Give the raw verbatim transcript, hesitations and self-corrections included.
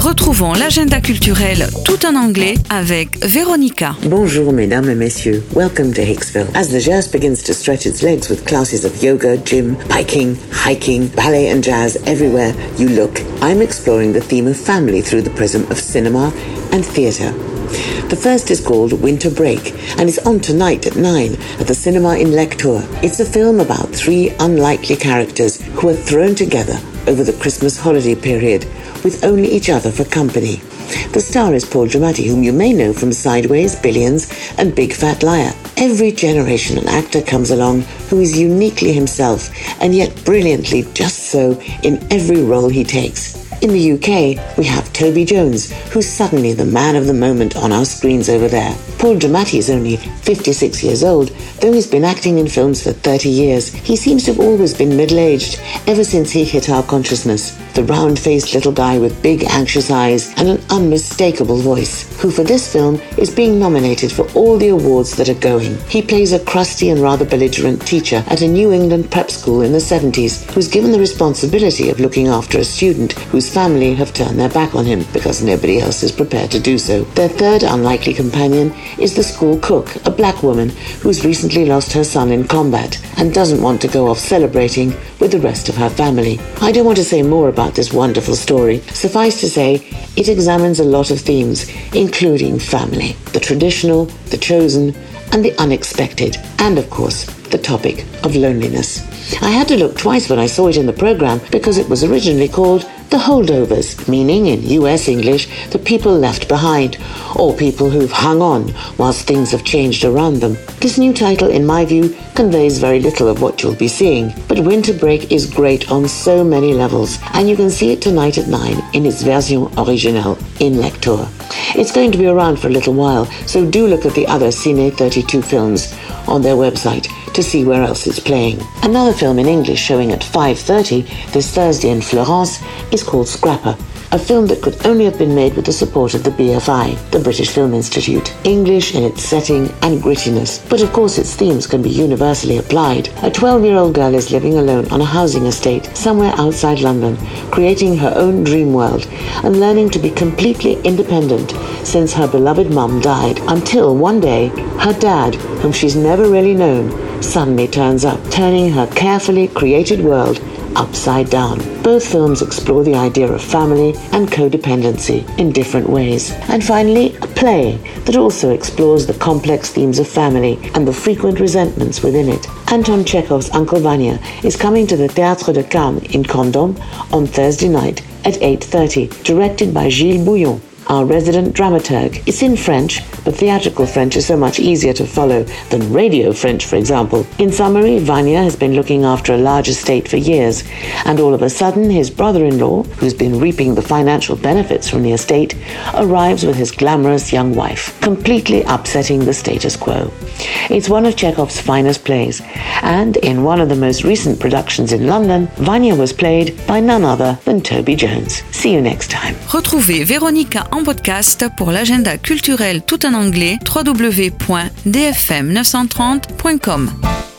Retrouvons l'agenda culturel tout en anglais avec Véronica. Bonjour mesdames et messieurs, welcome to Hicksville. As the Gers begins to stretch its legs with classes of yoga, gym, biking, hiking, ballet and jazz everywhere you look, I'm exploring the theme of family through the prism of cinema and theatre. The first is called Winter Break and is on tonight at nine at the cinema in Lectoure. It's a film about three unlikely characters who are thrown together over the Christmas holiday period with only each other for company. The star is Paul Giamatti, whom you may know from Sideways, Billions and Big Fat Liar. Every generation an actor comes along who is uniquely himself and yet brilliantly just so in every role he takes. In the U K, we have Toby Jones, who's suddenly the man of the moment on our screens over there. Paul Giamatti is only fifty-six years old, though he's been acting in films for thirty years. He seems to have always been middle-aged, ever since he hit our consciousness. The round-faced little guy with big anxious eyes and an unmistakable voice, who for this film is being nominated for all the awards that are going. He plays a crusty and rather belligerent teacher at a New England prep school in the seventies, who's given the responsibility of looking after a student whose family have turned their back on him because nobody else is prepared to do so. Their third unlikely companion is the school cook, a black woman who's recently lost her son in combat and doesn't want to go off celebrating with the rest of her family. I don't want to say more about this wonderful story. Suffice to say, it examines a lot of themes, including family, the traditional, the chosen, and the unexpected, and of course, the topic of loneliness. I had to look twice when I saw it in the program because it was originally called The Holdovers, meaning in U S English, the people left behind, or people who've hung on whilst things have changed around them. This new title, in my view, conveys very little of what you'll be seeing, but Winter Break is great on so many levels, and you can see it tonight at nine in its version originale in Lectoure. It's going to be around for a little while, so do look at the other Cine thirty-two films on their website to see where else it's playing. Another film in English showing at five thirty this Thursday in Florence is called Scrapper, a film that could only have been made with the support of the B F I, the British Film Institute. English in its setting and grittiness, but of course its themes can be universally applied. A twelve-year-old girl is living alone on a housing estate somewhere outside London, creating her own dream world and learning to be completely independent since her beloved mum died, until one day her dad, whom she's never really known, suddenly turns up, turning her carefully created world upside down. Both films explore the idea of family and codependency in different ways. And finally, a play that also explores the complex themes of family and the frequent resentments within it. Anton Chekhov's Uncle Vanya is coming to the Théâtre de Carme in Condom on Thursday night at eight thirty, directed by Gilles Bouillon, our resident dramaturg. It's in French, but theatrical French is so much easier to follow than radio French, for example. In summary, Vanya has been looking after a large estate for years, and all of a sudden his brother-in-law, who's been reaping the financial benefits from the estate, arrives with his glamorous young wife, completely upsetting the status quo. It's one of Chekhov's finest plays, and in one of the most recent productions in London, Vanya was played by none other than Toby Jones. See you next time. Retrouvez Véronica en podcast pour l'agenda culturel tout en anglais w w w point d f m neuf cent trente point com.